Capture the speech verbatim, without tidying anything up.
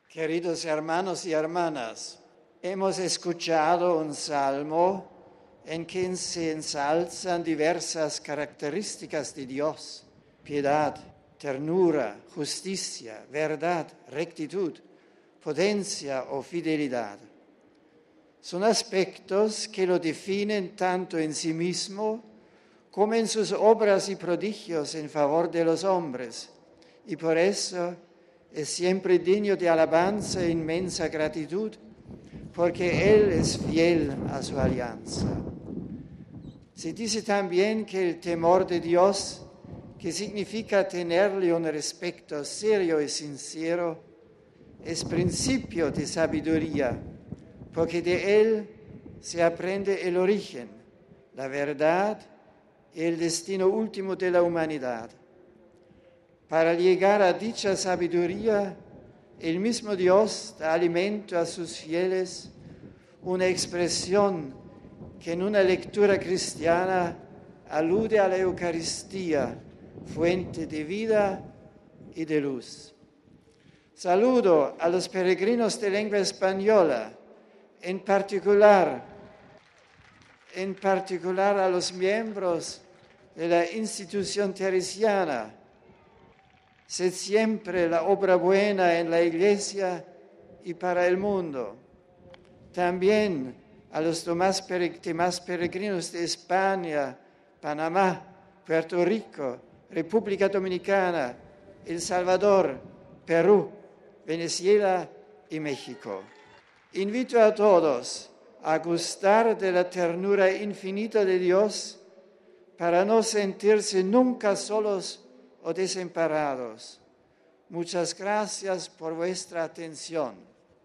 Queridos hermanos y hermanas, hemos escuchado un salmo en que se ensalzan diversas características de Dios: piedad, ternura, justicia, verdad, rectitud, potencia o fidelidad. Son aspectos que lo definen tanto en sí mismo como en sus obras y prodigios en favor de los hombres, y por eso es siempre digno de alabanza e inmensa gratitud, porque Él es fiel a su alianza. Se dice también que el temor de Dios, que significa tenerle un respeto serio y sincero, es principio de sabiduría, porque de Él se aprende el origen, la verdad y el destino último de la humanidad. Para llegar a dicha sabiduría, el mismo Dios da alimento a sus fieles, una expresión que en una lectura cristiana alude a la Eucaristía, fuente de vida y de luz. Saludo a los peregrinos de lengua española, en particular, en particular a los miembros de la institución teresiana. Sed siempre la obra buena en la Iglesia y para el mundo. También a los demás peregrinos de España, Panamá, Puerto Rico, República Dominicana, El Salvador, Perú, Venezuela y México. Invito a todos a gustar de la ternura infinita de Dios para no sentirse nunca solos o desamparados. Muchas gracias por vuestra atención.